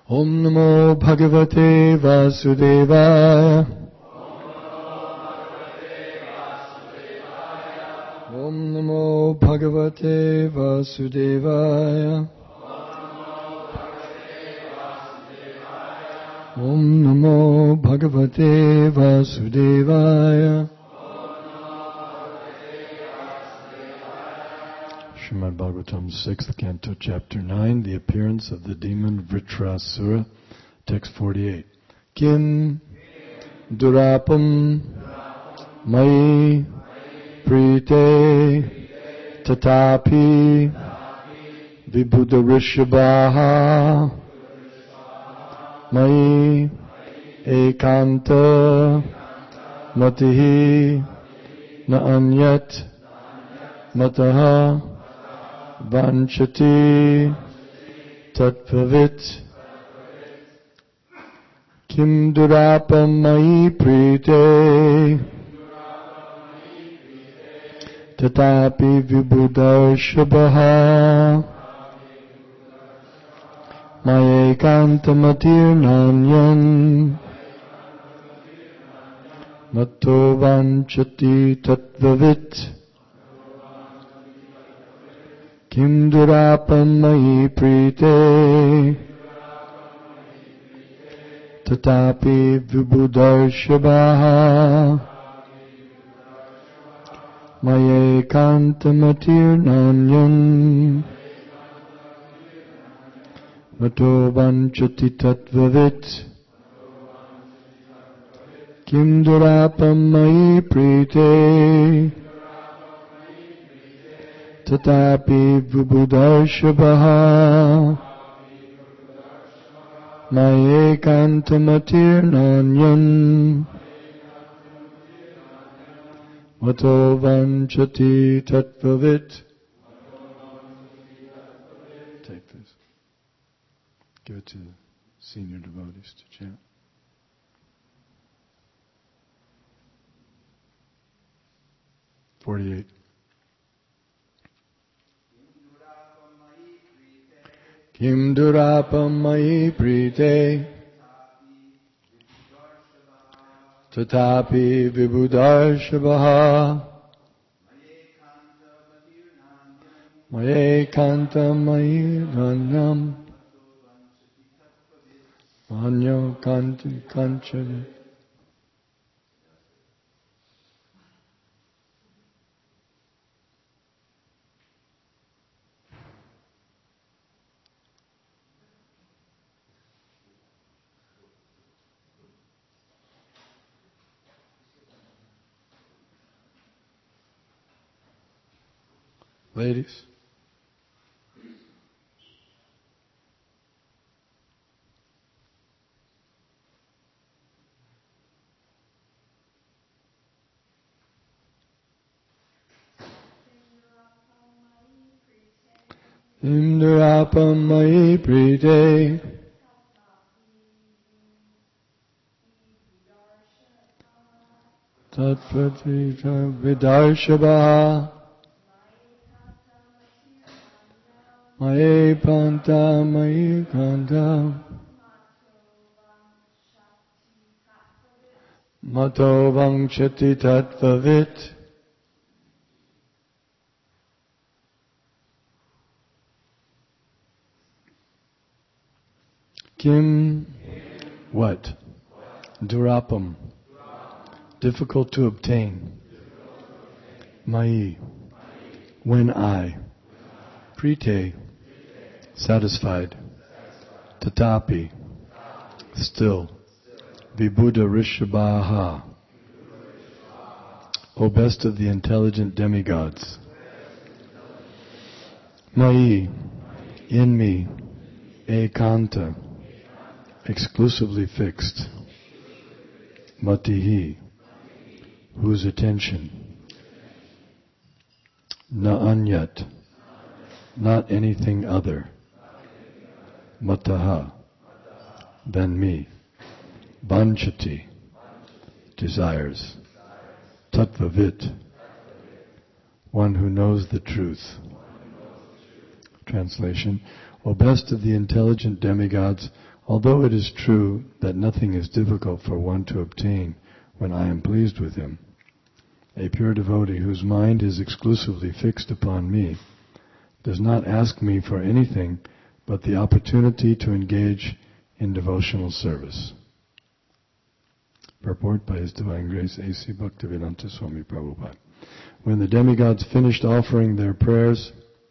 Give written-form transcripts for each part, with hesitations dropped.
Om Namo Bhagavate Vasudevaya. Om Namo Bhagavate Vasudevaya. Om Namo Bhagavate Vasudevaya. Srimad Bhagavatam, 6th Canto, Chapter 9, The Appearance of the Demon Vritrasura, Text 48. Kim Durapam Mai Prite Tatapi Vibhuda Rishabhaha Mai Ekanta Matihi Na Anyat Mataha Vanchati Tatvavit Kim Durapam Mai Prite Tatapi Vibhudarshabhaha Mayekantamatir Nanyan Matto Vanchati Tatvavit Kim Durapam Mai Prite Tatapi Vibhudarshabhaha Mayekantamatir Nanyan Mato Vanchati Tatvavit Kim Durapam Mai Prite Tatapi Vibhudarshabhaha Mayekantamatir Nanyan Mato Vanchati Tatvavit. Take this. Give it to the senior devotees to chant. .48. Kim Durapam Mai Prite Tatapi Vibhudarshabhaha Mayekanta Mayiganyam Anyo Kanti Kanchana. Ladies. Indurapam Mai Prite Tatvati Vidarshabha Mai Panta Mai Kanta Mato Vangchati Tatvavit. Kim, what? Durapam, difficult to obtain. Mai, when I. Prite, satisfied. Tatapi, still. Vibhuda Rishabhaha, O best of the intelligent demigods. Mai, in me. Ekanta, exclusively fixed. Matihi, whose attention. Na anyat, not anything other. Mataha, than me. Vanchati, desires. Tattvavit, one who knows the truth. Translation: O best of the intelligent demigods, Although it is true that nothing is difficult for one to obtain when I am pleased with him, a pure devotee whose mind is exclusively fixed upon me does not ask me for anything but the opportunity to engage in devotional service. Purport by His Divine Grace A.C. Bhaktivedanta Swami Prabhupada. When the demigods finished offering their prayers,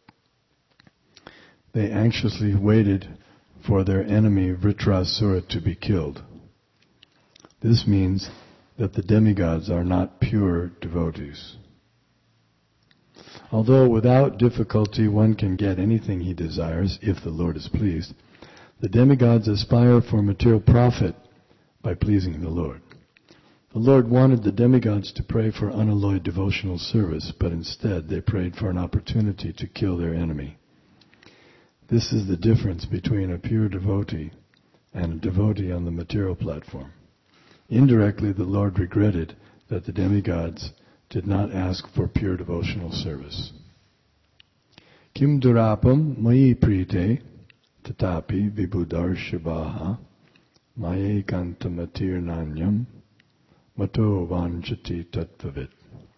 they anxiously waited for their enemy Vritrasura to be killed. This means that the demigods are not pure devotees. Although without difficulty one can get anything he desires, if the Lord is pleased, the demigods aspire for material profit by pleasing the Lord. The Lord wanted the demigods to pray for unalloyed devotional service, but instead they prayed for an opportunity to kill their enemy. This is the difference between a pure devotee and a devotee on the material platform. Indirectly, the Lord regretted that the demigods did not ask for pure devotional service. Kim durapam mayi prite tatapi vibhudarshabhaha maye kantamatir nanyam mato vanchati tattvavit.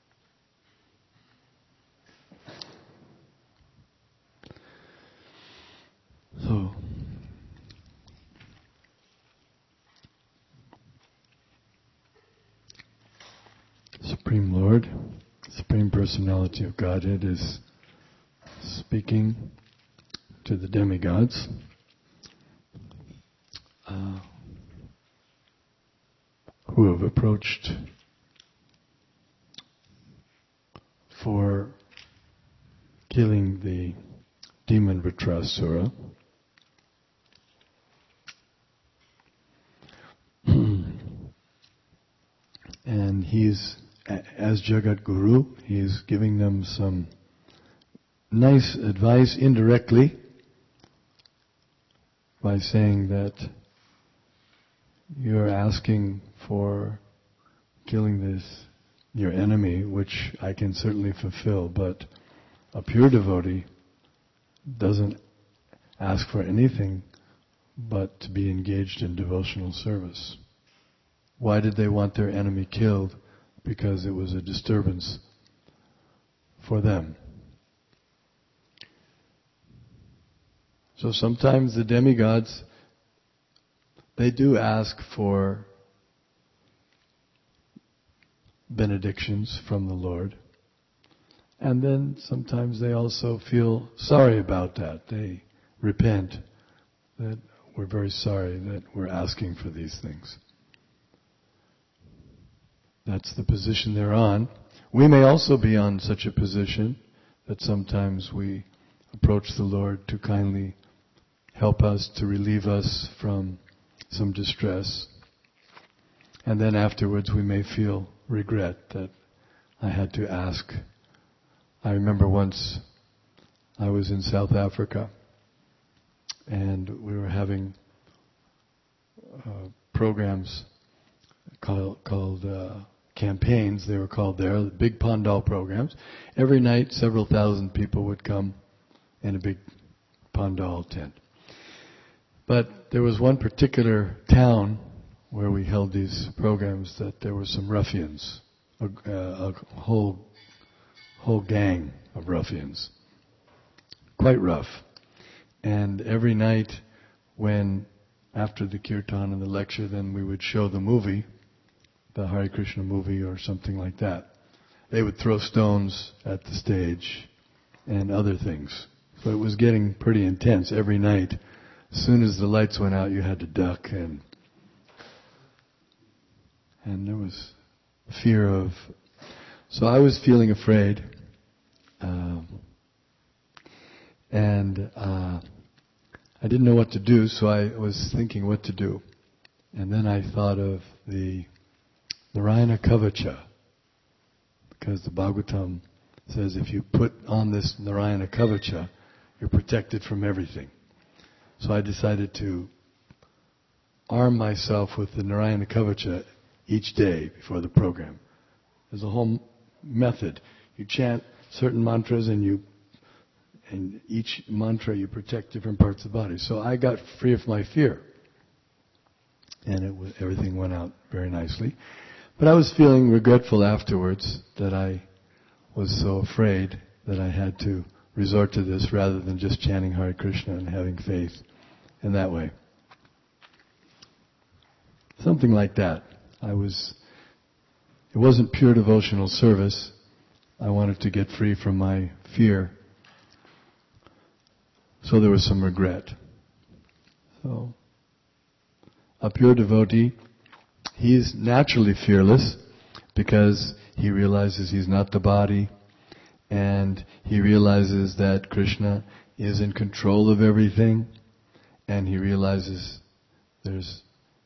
So, Supreme Lord, Supreme Personality of Godhead is speaking to the demigods. Who have approached for killing the demon Vritrasura. And he's, as Jagat Guru, he's giving them some nice advice indirectly by saying that you're asking for killing your enemy, which I can certainly fulfill, but a pure devotee doesn't ask for anything but to be engaged in devotional service. Why did they want their enemy killed? Because it was a disturbance for them. So sometimes the demigods, they do ask for benedictions from the Lord. And then sometimes they also feel sorry about that. They repent that we're very sorry that we're asking for these things. That's the position they're on. We may also be on such a position that sometimes we approach the Lord to kindly help us, to relieve us from some distress. And then afterwards we may feel regret that I had to ask. I remember once I was in South Africa and we were having programs called campaigns, they were called there, the big Pandal programs. Every night several thousand people would come in a big Pandal tent. But there was one particular town where we held these programs that there were some ruffians, a whole gang of ruffians, quite rough. And every night when, after the kirtan and the lecture, then we would show the movie, the Hare Krishna movie or something like that. They would throw stones at the stage and other things. So it was getting pretty intense every night. As soon as the lights went out, you had to duck, and there was fear of... So I was feeling afraid, and I didn't know what to do, so I was thinking what to do. And then I thought of the Narayana Kavacha, because the Bhagavatam says if you put on this Narayana Kavacha, you're protected from everything. So I decided to arm myself with the Narayana Kavacha each day before the program. There's a whole method. You chant certain mantras and each mantra you protect different parts of the body. So I got free of my fear. and everything went out very nicely. But I was feeling regretful afterwards that I was so afraid that I had to resort to this rather than just chanting Hare Krishna and having faith in that way. Something like that. It wasn't pure devotional service. I wanted to get free from my fear. So there was some regret. So, a pure devotee, he's naturally fearless because he realizes he's not the body, and he realizes that Krishna is in control of everything, and he realizes there's,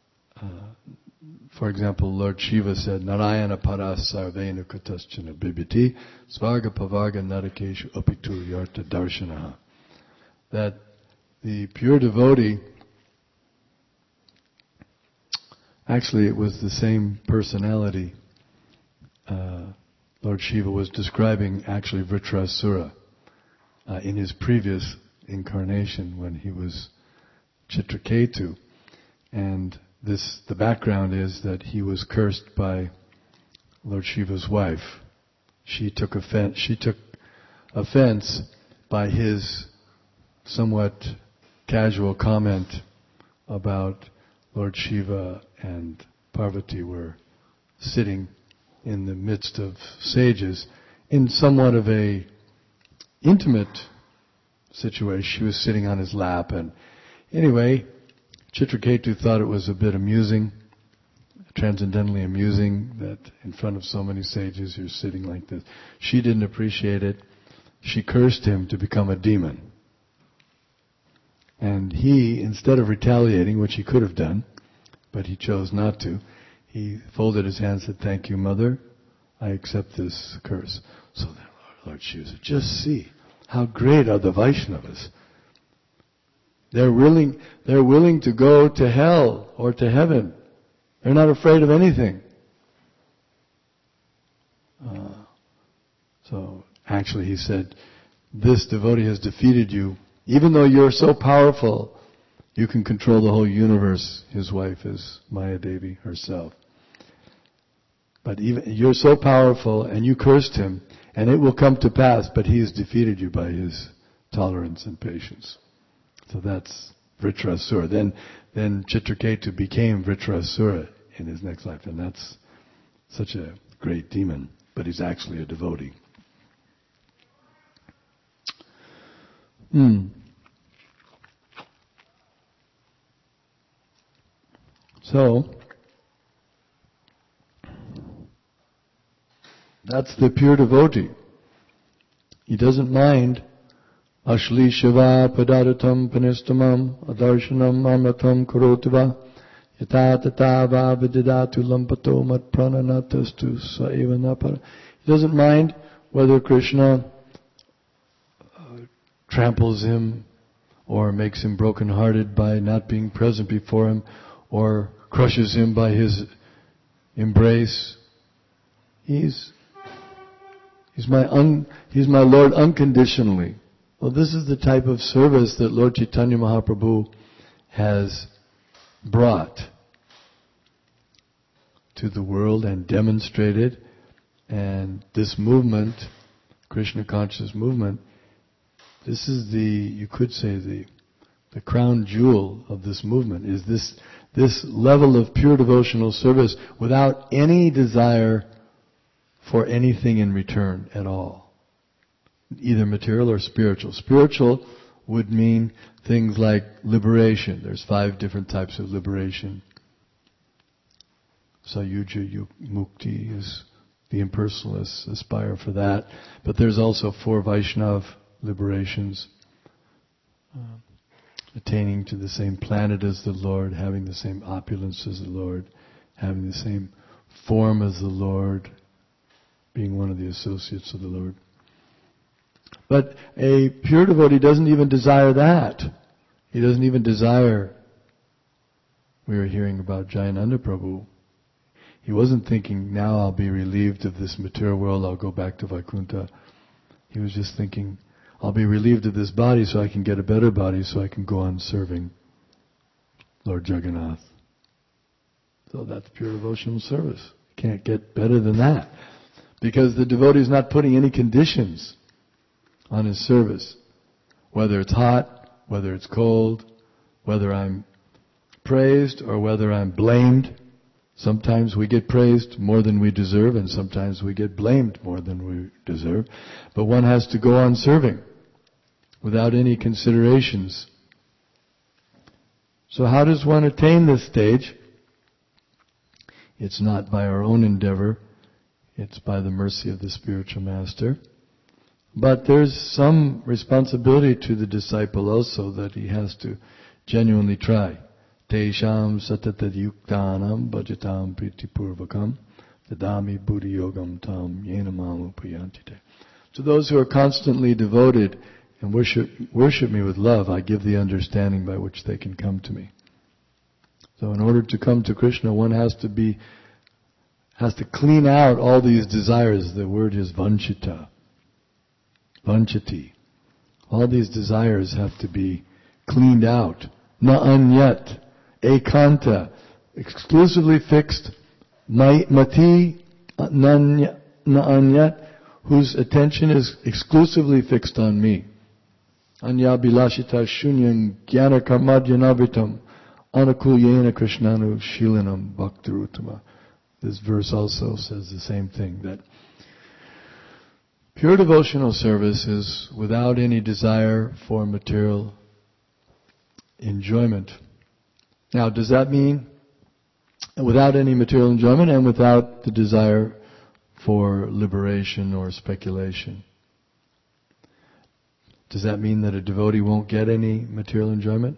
for example, Lord Shiva said, Narayana paras sarvena kutaschana bibhiti svarga pavarga narakeshu apitu yarta darshanaha. That the pure devotee, actually it was the same personality. Lord Shiva was describing actually Vritrasura in his previous incarnation when he was Chitraketu. And the background is that he was cursed by Lord Shiva's wife. She took offense by his somewhat casual comment about Lord Shiva and Parvati were sitting in the midst of sages in somewhat of a intimate situation. She was sitting on his lap, and anyway, Chitraketu thought it was a bit amusing, transcendentally amusing, that in front of so many sages you're sitting like this. She didn't appreciate it. She cursed him to become a demon. And he, instead of retaliating, which he could have done, but he chose not to, he folded his hands and said, "Thank you, Mother. I accept this curse." So then Lord Shiva said, just see how great are the Vaishnavas. They're willing to go to hell or to heaven. They're not afraid of anything. So actually he said, this devotee has defeated you. Even though you're so powerful, you can control the whole universe. His wife is Maya Devi herself. But even you're so powerful, and you cursed him, and it will come to pass, but he has defeated you by his tolerance and patience. So that's Vritrasura. Then Chitraketu became Vritrasura in his next life, and that's such a great demon, but he's actually a devotee. So, that's the pure devotee. He doesn't mind Ashli Shiva Padaratam Panistamam Adarshanam Amratam Kurotiva Yata Tata Va Vididatu Lampato Mat Prananatastu Saeva Napara. He doesn't mind whether Krishna tramples him or makes him broken-hearted by not being present before him or crushes him by his embrace. He's my Lord unconditionally. Well, this is the type of service that Lord Chaitanya Mahaprabhu has brought to the world and demonstrated. And this movement, Krishna conscious movement, this is you could say the crown jewel of this movement, is this level of pure devotional service without any desire for anything in return at all, either material or spiritual. Spiritual would mean things like liberation. There's 5 different types of liberation. Sayuja Mukti is the impersonalists aspire for that. But there's also 4 Vaishnav liberations. Attaining to the same planet as the Lord, having the same opulence as the Lord, having the same form as the Lord, being one of the associates of the Lord. But a pure devotee doesn't even desire that. He doesn't even desire. We were hearing about Jayananda Prabhu. He wasn't thinking, now I'll be relieved of this material world, I'll go back to Vaikuntha. He was just thinking, I'll be relieved of this body so I can get a better body so I can go on serving Lord Jagannath. So that's pure devotional service. Can't get better than that. Because the devotee is not putting any conditions on his service. Whether it's hot, whether it's cold, whether I'm praised or whether I'm blamed. Sometimes we get praised more than we deserve, and sometimes we get blamed more than we deserve. But one has to go on serving without any considerations. So how does one attain this stage? It's not by our own endeavor. It's by the mercy of the spiritual master. But there's some responsibility to the disciple also, that he has to genuinely try. Tesham satata yuktanam bhajatam pritipurvakam tadami buddhi yogam tam yena mamu puyantite. To those who are constantly devoted and worship me with love, I give the understanding by which they can come to me. So in order to come to Krishna, one has to clean out all these desires. The word is vanchita. Vanchati. All these desires have to be cleaned out. Na anyat. Ekanta. Exclusively fixed. Mati. Na anyat. Whose attention is exclusively fixed on me. Anya bilashita shunyam jnana karmadhyanavitam anakulyena krishnanu shilanam bhaktirutama. This verse also says the same thing, that pure devotional service is without any desire for material enjoyment. Now, does that mean without any material enjoyment and without the desire for liberation or speculation? Does that mean that a devotee won't get any material enjoyment?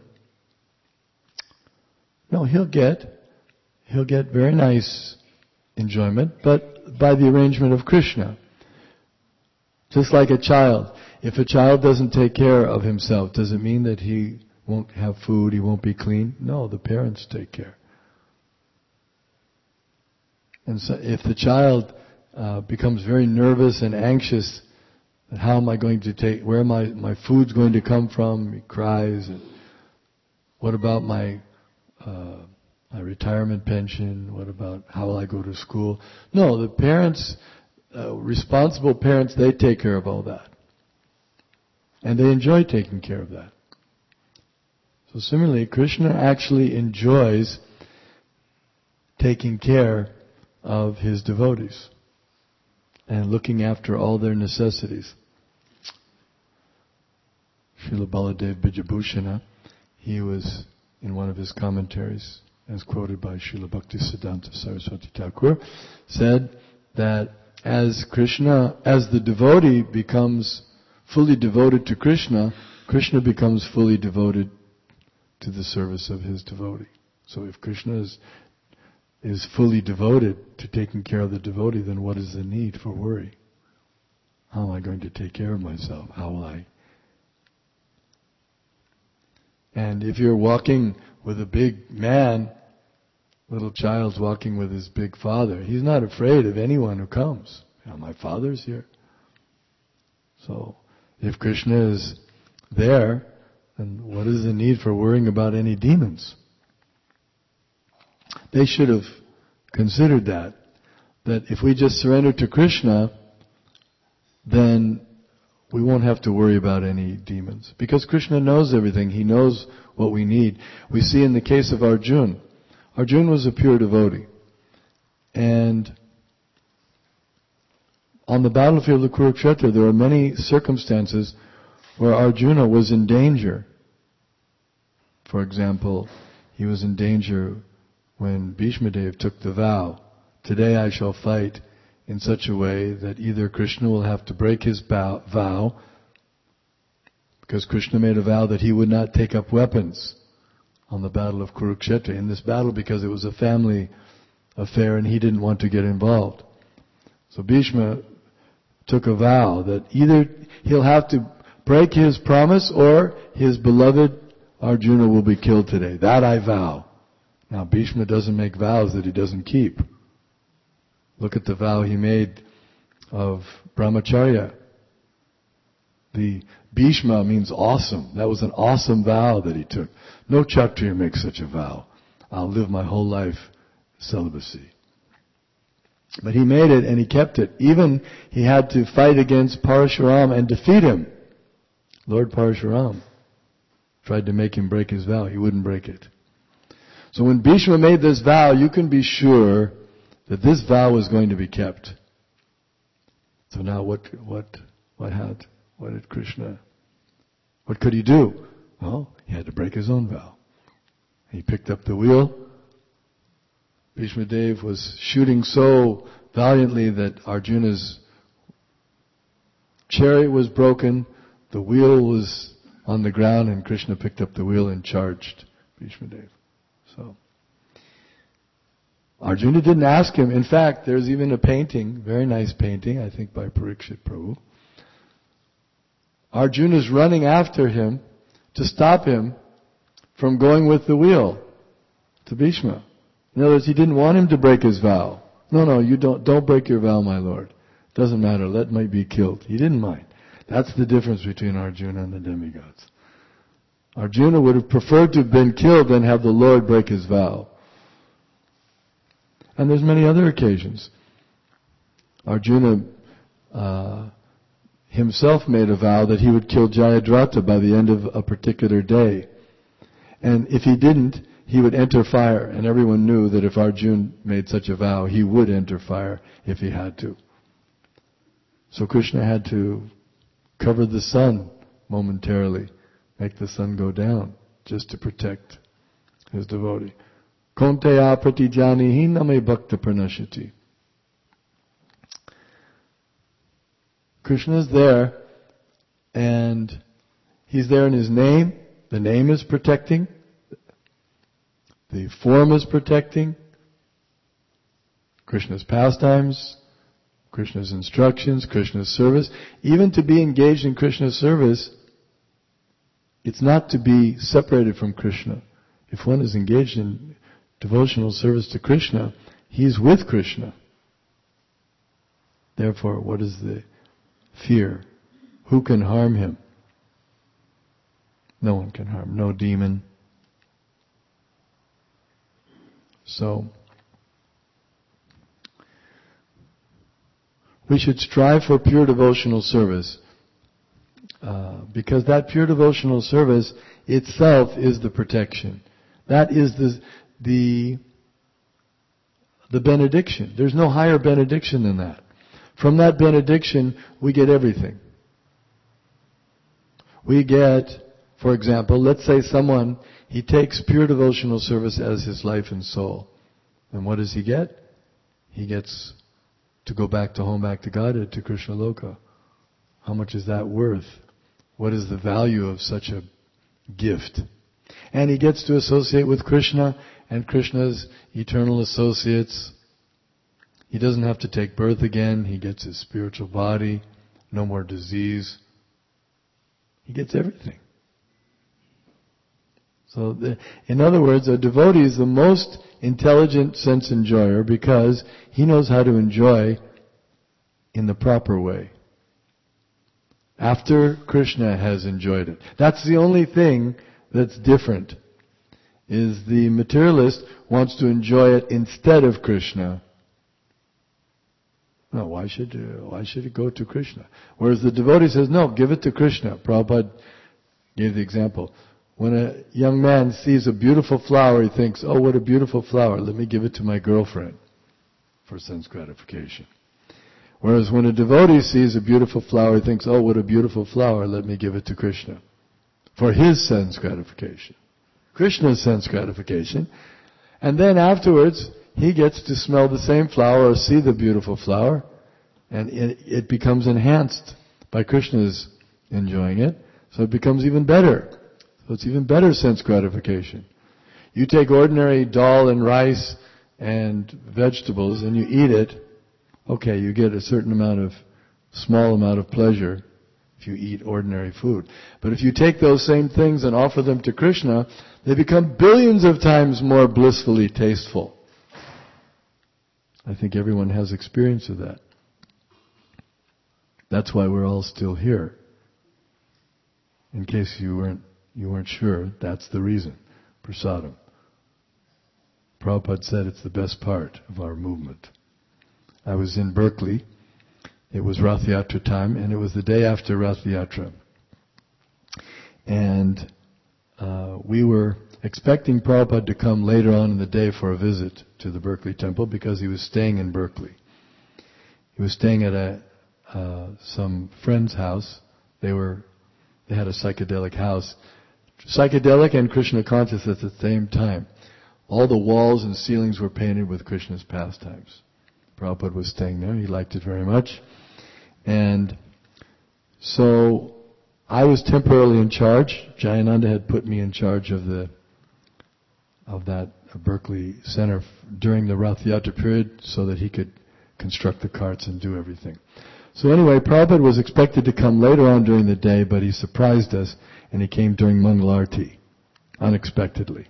No, he'll get very nice enjoyment, but by the arrangement of Krishna. Just like a child. If a child doesn't take care of himself, does it mean that he won't have food, he won't be clean? No, the parents take care. And so if the child becomes very nervous and anxious, how am I going to take, where my food's going to come from? He cries. And what about my retirement pension? What about how will I go to school? No, the parents, responsible parents, they take care of all that. And they enjoy taking care of that. So similarly, Krishna actually enjoys taking care of his devotees and looking after all their necessities. Srila Baladev Bijabhushana, he was in one of his commentaries, as quoted by Srila Bhaktisiddhanta Saraswati Thakur, said that as the devotee becomes fully devoted to Krishna, Krishna becomes fully devoted to the service of his devotee. So if Krishna is fully devoted to taking care of the devotee, then what is the need for worry? How am I going to take care of myself? How will I? And if you're walking with a big man, little child's walking with his big father, he's not afraid of anyone who comes. My father's here. So, if Krishna is there, then what is the need for worrying about any demons? They should have considered that if we just surrender to Krishna, then we won't have to worry about any demons. Because Krishna knows everything. He knows what we need. We see in the case of Arjuna. Arjuna was a pure devotee. And on the battlefield of Kurukshetra, there were many circumstances where Arjuna was in danger. For example, he was in danger when Bhishma Dev took the vow, today I shall fight in such a way that either Krishna will have to break his vow, because Krishna made a vow that he would not take up weapons on the battle of Kurukshetra, in this battle, because it was a family affair and he didn't want to get involved. So Bhishma took a vow that either he'll have to break his promise or his beloved Arjuna will be killed today. That I vow. Now Bhishma doesn't make vows that he doesn't keep. Look at the vow he made of brahmacharya. The Bhishma means awesome. That was an awesome vow that he took. No Kshatriya makes such a vow. I'll live my whole life celibacy. But he made it and he kept it. Even he had to fight against Parashuram and defeat him. Lord Parashuram tried to make him break his vow. He wouldn't break it. So when Bhishma made this vow, you can be sure that this vow was going to be kept. So now what did Krishna, what could he do? Well, he had to break his own vow. He picked up the wheel. Bhishma Dev was shooting so valiantly that Arjuna's chariot was broken, the wheel was on the ground, and Krishna picked up the wheel and charged Bhishma Dev. So Arjuna didn't ask him. In fact, there's even a painting, very nice painting, I think by Parikshit Prabhu. Arjuna's running after him to stop him from going with the wheel to Bhishma. In other words, he didn't want him to break his vow. No, you don't break your vow, my lord. Doesn't matter, let me be killed. He didn't mind. That's the difference between Arjuna and the demigods. Arjuna would have preferred to have been killed than have the Lord break his vow. And there's many other occasions. Arjuna himself made a vow that he would kill Jayadratha by the end of a particular day. And if he didn't, he would enter fire. And everyone knew that if Arjuna made such a vow, he would enter fire if he had to. So Krishna had to cover the sun momentarily, make the sun go down, just to protect his devotee. Konteya pratijanihi name bhakta pranashati. Krishna is there, and he's there in his name. The name is protecting. The form is protecting. Krishna's pastimes, Krishna's instructions, Krishna's service. Even to be engaged in Krishna's service, it's not to be separated from Krishna. If one is engaged in devotional service to Krishna, he's with Krishna. Therefore, what is the fear? Who can harm him? No one can harm. No demon. So, we should strive for pure devotional service, because that pure devotional service itself is the protection. That is the benediction. There's no higher benediction than that. From that benediction, we get everything. We get, for example, let's say someone, he takes pure devotional service as his life and soul. And what does he get? He gets to go back to home, back to Godhead, to Krishna Loka. How much is that worth? What is the value of such a gift? And he gets to associate with Krishna and Krishna's eternal associates. He doesn't have to take birth again. He gets his spiritual body, no more disease. He gets everything. So, in other words, a devotee is the most intelligent sense enjoyer because he knows how to enjoy in the proper way. After Krishna has enjoyed it. That's the only thing that's different, is the materialist wants to enjoy it instead of Krishna. No, why should it go to Krishna? Whereas the devotee says, no, give it to Krishna. Prabhupada gave the example. When a young man sees a beautiful flower, he thinks, oh, what a beautiful flower, let me give it to my girlfriend for sense gratification. Whereas when a devotee sees a beautiful flower, he thinks, oh, what a beautiful flower, let me give it to Krishna for his sense gratification. Krishna's sense gratification. And then afterwards, he gets to smell the same flower or see the beautiful flower, and it becomes enhanced by Krishna's enjoying it, so it becomes even better. So it's even better sense gratification. You take ordinary dal and rice and vegetables and you eat it, okay, you get a certain small amount of pleasure if you eat ordinary food. But if you take those same things and offer them to Krishna, they become billions of times more blissfully tasteful. I think everyone has experience of that. That's why we're all still here. In case you weren't sure, that's the reason. Prasadam. Prabhupada said it's the best part of our movement. I was in Berkeley. It was Rath Yatra time, and it was the day after Rath Yatra. And we were expecting Prabhupada to come later on in the day for a visit to the Berkeley Temple because he was staying in Berkeley. He was staying at some friend's house. They had a psychedelic house. Psychedelic and Krishna conscious at the same time. All the walls and ceilings were painted with Krishna's pastimes. Prabhupada was staying there. He liked it very much. And so I was temporarily in charge. Jayananda had put me in charge of that Berkeley Center during the Rath Yatra period so that he could construct the carts and do everything. So anyway, Prabhupada was expected to come later on during the day, but he surprised us and he came during Mangalarti, unexpectedly.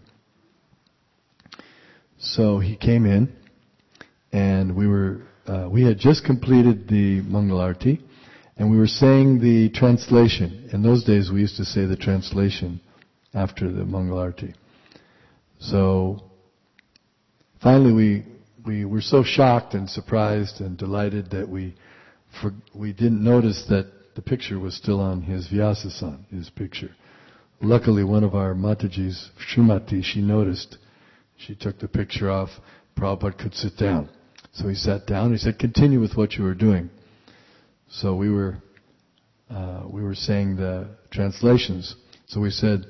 So he came in and we had just completed the Mangalarti and we were saying the translation. In those days we used to say the translation after the Mangalarti. So finally we were so shocked and surprised and delighted that we didn't notice that the picture was still on his Vyasa-san, his picture. Luckily one of our Mataji's, Srimati, she noticed. She took the picture off. Prabhupada could sit down. So he sat down. He said, continue with what you were doing. So we were saying the translations. So we said,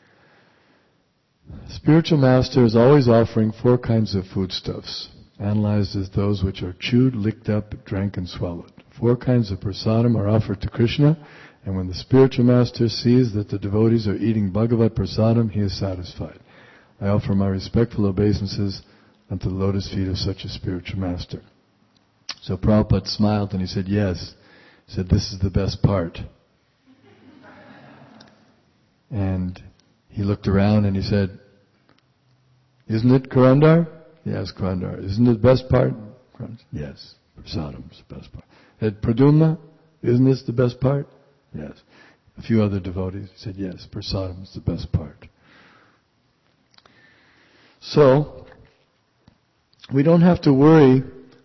spiritual master is always offering 4 kinds of foodstuffs, analyzed as those which are chewed, licked up, drank and swallowed. 4 kinds of prasadam are offered to Krishna, and when the spiritual master sees that the devotees are eating Bhagavat prasadam, he is satisfied. I offer my respectful obeisances unto the lotus feet of such a spiritual master. So Prabhupada smiled and he said, yes. He said, this is the best part. And he looked around and he said, isn't it Karandar? Yes, Karandar. Isn't it the best part? Yes, prasadam is the best part. Said, Pradumna, isn't this the best part? Yes. A few other devotees said, yes, prasadam is the best part. So, we don't have to worry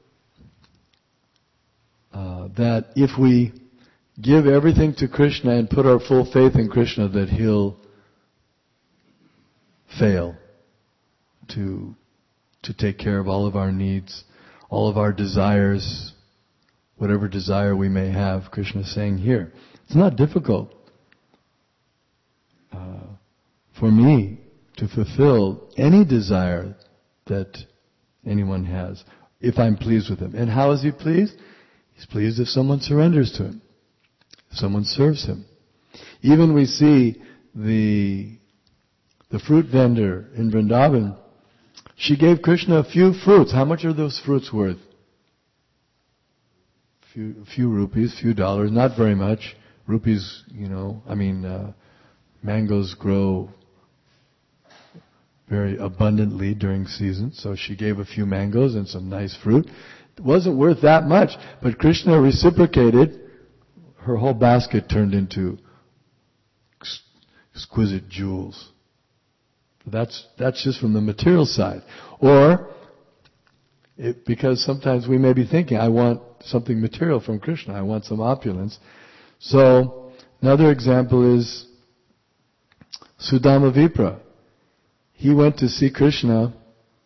that if we give everything to Krishna and put our full faith in Krishna that He'll fail to take care of all of our needs, all of our desires, whatever desire we may have. Krishna is saying here, it's not difficult for me to fulfill any desire that anyone has, if I'm pleased with him. And how is he pleased? He's pleased if someone surrenders to him, if someone serves him. Even we see the fruit vendor in Vrindavan, she gave Krishna a few fruits. How much are those fruits worth? A few rupees, few dollars, not very much. Rupees, mangoes grow very abundantly during season, so she gave a few mangoes and some nice fruit. It wasn't worth that much, but Krishna reciprocated. Her whole basket turned into exquisite jewels. That's just from the material side. Or, because sometimes we may be thinking, I want something material from Krishna, I want some opulence. So, another example is Sudama Vipra. He went to see Krishna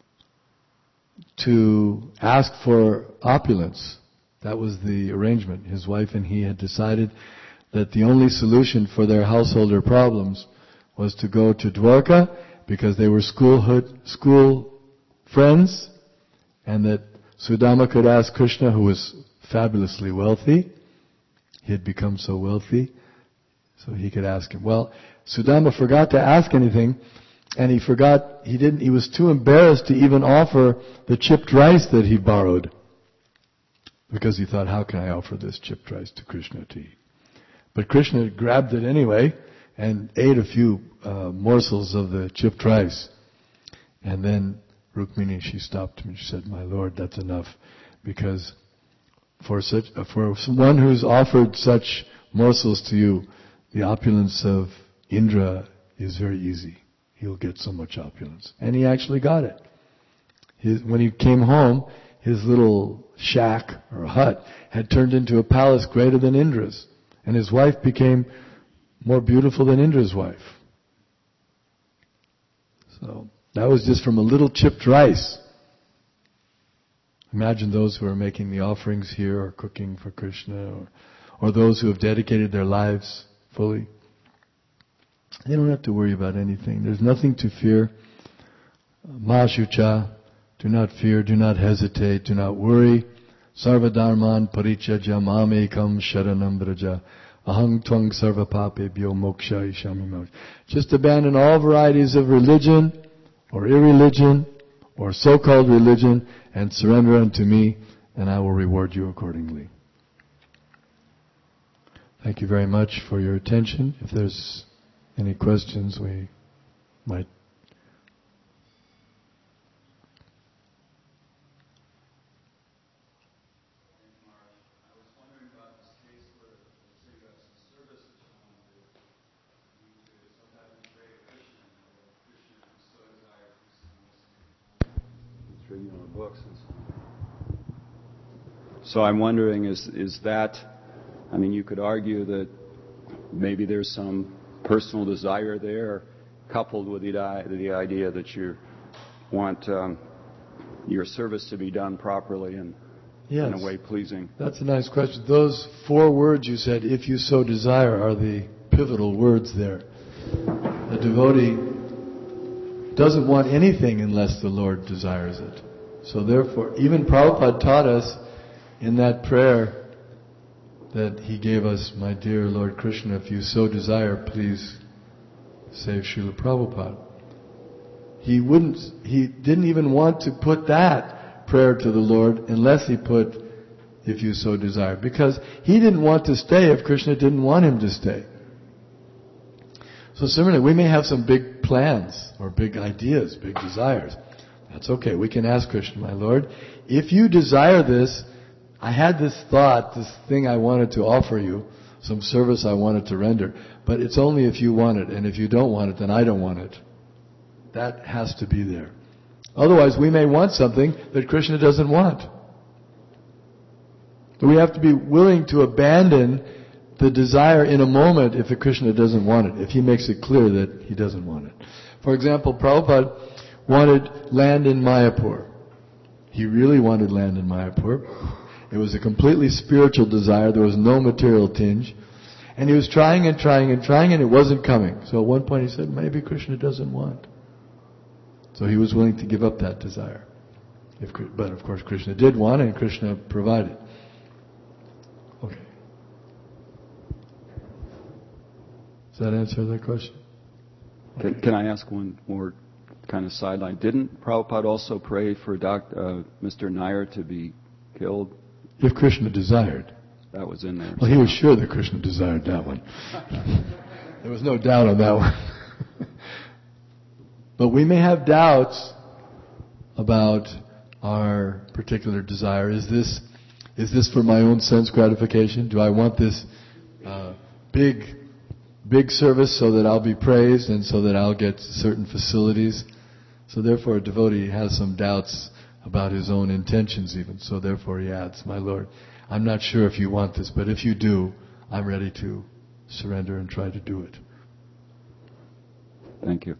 to ask for opulence. That was the arrangement. His wife and he had decided that the only solution for their householder problems was to go to Dwarka, because they were school friends, and that Sudama could ask Krishna, who was fabulously wealthy. He had become so wealthy, so he could ask him. Well, Sudama forgot to ask anything, and he was too embarrassed to even offer the chipped rice that he borrowed. Because he thought, how can I offer this chipped rice to Krishna to eat? But Krishna grabbed it anyway, and ate a few morsels of the chipped rice. And then Rukmini, she stopped him and she said, my Lord, that's enough. Because for one who's offered such morsels to you, the opulence of Indra is very easy. He'll get so much opulence. And he actually got it. When he came home, his little shack or hut had turned into a palace greater than Indra's. And his wife became more beautiful than Indra's wife. So that was just from a little chipped rice. Imagine those who are making the offerings here or cooking for Krishna or those who have dedicated their lives fully. They don't have to worry about anything. There's nothing to fear. Ma shucha, do not fear, do not hesitate, do not worry. Sarva dharman parichaja mamekam sharanam vraja. Ahang tvang sarva papebhyo moksha ishamimam. Just abandon all varieties of religion or irreligion or so-called religion and surrender unto me, and I will reward you accordingly. Thank you very much for your attention. If there's any questions, we might. Books and so I'm wondering, is that, I mean, you could argue that maybe there's some personal desire there, coupled with the idea that you want your service to be done properly and in a way pleasing. That's a nice question. Those 4 words you said, if you so desire, are the pivotal words there. The devotee doesn't want anything unless the Lord desires it. So therefore, even Prabhupada taught us in that prayer that he gave us, my dear Lord Krishna, if you so desire, please save Srila Prabhupada. He didn't even want to put that prayer to the Lord unless he put, if you so desire. Because he didn't want to stay if Krishna didn't want him to stay. So similarly, we may have some big plans or big ideas, big desires. That's okay. We can ask Krishna, my Lord, if you desire this, I had this thought, this thing I wanted to offer you, some service I wanted to render, but it's only if you want it, and if you don't want it, then I don't want it. That has to be there. Otherwise, we may want something that Krishna doesn't want. So we have to be willing to abandon the desire in a moment if the Krishna doesn't want it, if he makes it clear that he doesn't want it. For example, Prabhupada wanted land in Mayapur. He really wanted land in Mayapur. It was a completely spiritual desire. There was no material tinge. And he was trying and trying and trying, and it wasn't coming. So at one point he said, maybe Krishna doesn't want. So he was willing to give up that desire. But of course Krishna did want it, and Krishna provided. Okay. Does that answer that question? Can I ask one more kind of sideline? Didn't Prabhupada also pray for Mr. Nair to be killed? If Krishna desired. That was in there. Well, he was sure that Krishna desired that one. There was no doubt on that one. But we may have doubts about our particular desire. Is this for my own sense gratification? Do I want this big service so that I'll be praised and so that I'll get certain facilities? So therefore a devotee has some doubts about his own intentions even. So therefore he adds, my Lord, I'm not sure if you want this, but if you do, I'm ready to surrender and try to do it. Thank you.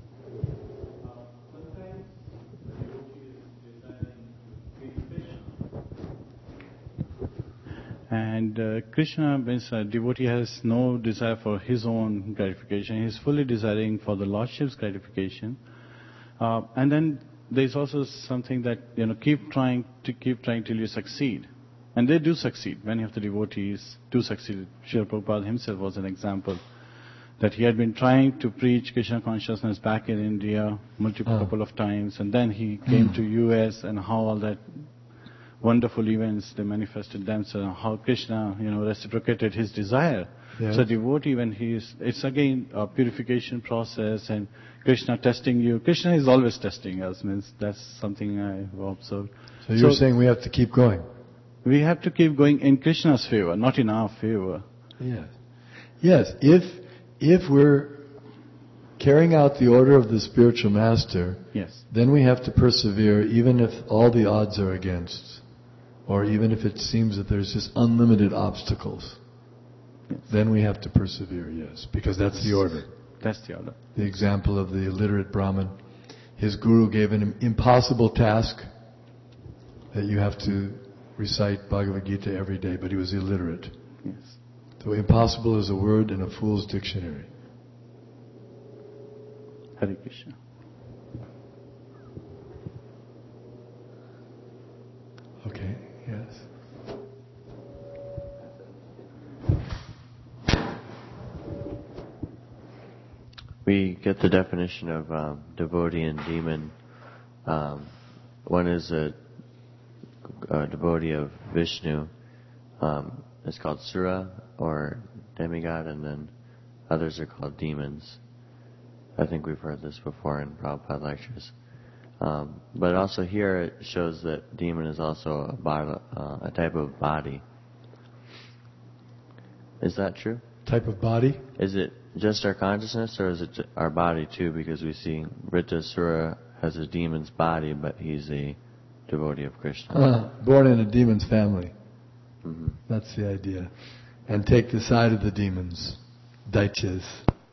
And Krishna means a devotee has no desire for his own gratification. He is fully desiring for the Lordship's gratification. And then there's also something that, keep trying till you succeed. And they do succeed. Many of the devotees do succeed. Srila Prabhupada himself was an example. That he had been trying to preach Krishna consciousness back in India couple of times. And then he came to US, and how all that wonderful events, they manifested themselves, how Krishna, reciprocated his desire. Yes. So devotee, when it's again a purification process, and Krishna testing you. Krishna is always testing us, means that's something I've observed. So you're saying we have to keep going? We have to keep going in Krishna's favor, not in our favor. Yes. Yes, if we're carrying out the order of the spiritual master, Yes. then we have to persevere even if all the odds are against, or even if it seems that there's just unlimited obstacles. Yes. Then we have to persevere, yes, because that's the order. That's the order. The example of the illiterate Brahmin, his guru gave an impossible task that you have to recite Bhagavad Gita every day, but he was illiterate. Yes. So impossible is a word in a fool's dictionary. Hare Krishna. Okay, yes. We get the definition of devotee and demon. One is a devotee of Vishnu. It's called Sura or demigod, and then others are called demons. I think we've heard this before in Prabhupada lectures. But also here it shows that demon is also a type of body. Is that true? Type of body? Is it just our consciousness, or is it our body too? Because we see Vritasura has a demon's body, but he's a devotee of Krishna. Born in a demon's family. Mm-hmm. That's the idea. And take the side of the demons. Daityas.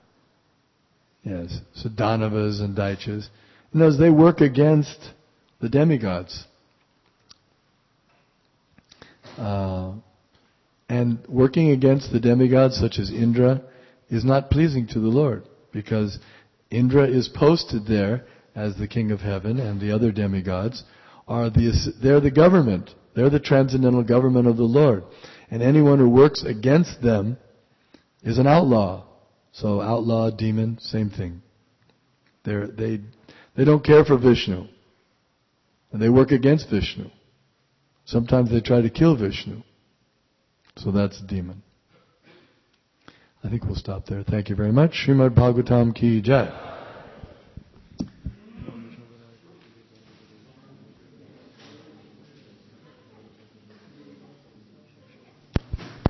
Yes. So Danavas and Daityas. And those, they work against the demigods. And working against the demigods such as Indra is not pleasing to the Lord, because Indra is posted there as the king of heaven, and the other demigods they're the government. They're the transcendental government of the Lord. And anyone who works against them is an outlaw. So outlaw, demon, same thing. They don't care for Vishnu. And they work against Vishnu. Sometimes they try to kill Vishnu. So that's a demon. I think we'll stop there. Thank you very much. Srimad Bhagavatam ki jai.